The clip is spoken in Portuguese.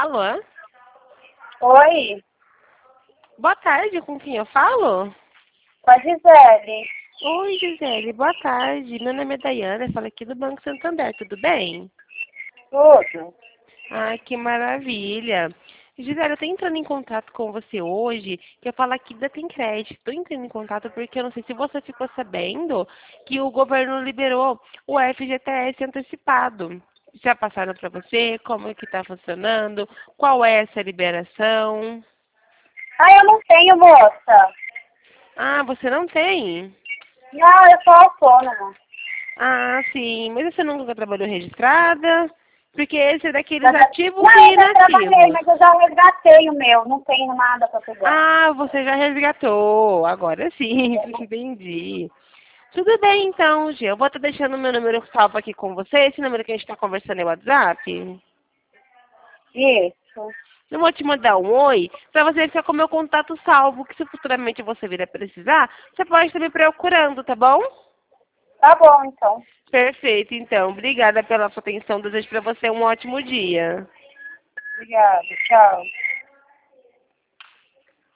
Alô? Oi, Boa tarde, com quem eu falo? com a Gisele. Oi, Gisele, boa tarde. Meu nome é Daiana, eu falo aqui do Banco Santander, tudo bem? Tudo? Ah, que maravilha. Gisele, eu tô entrando em contato com você hoje, que eu falo aqui da Tem Crédito. Estou entrando em contato porque eu não sei se você ficou sabendo que o governo liberou o FGTS antecipado. Já passaram para você? Como é que está funcionando? Qual é essa liberação? Ah, eu não tenho, moça. Ah, você não tem? Não, eu sou autônoma. Ah, sim. Mas você nunca trabalhou registrada? Porque esse é daqueles Já tra- ativos Não, e eu já trabalhei, inativos. mas eu já resgatei o meu. Não tenho nada para pegar. Ah, você já resgatou. Agora sim, entendi. Tudo bem então, Gia. Eu vou estar deixando meu número salvo aqui com você. Esse número que a gente está conversando é o WhatsApp. Isso. Eu vou te mandar um oi para você ficar com o meu contato salvo, que se futuramente você vir a precisar, você pode estar me procurando, tá bom? Tá bom, então. Perfeito, então. Obrigada pela sua atenção. Desejo para você um ótimo dia. Obrigada. Tchau.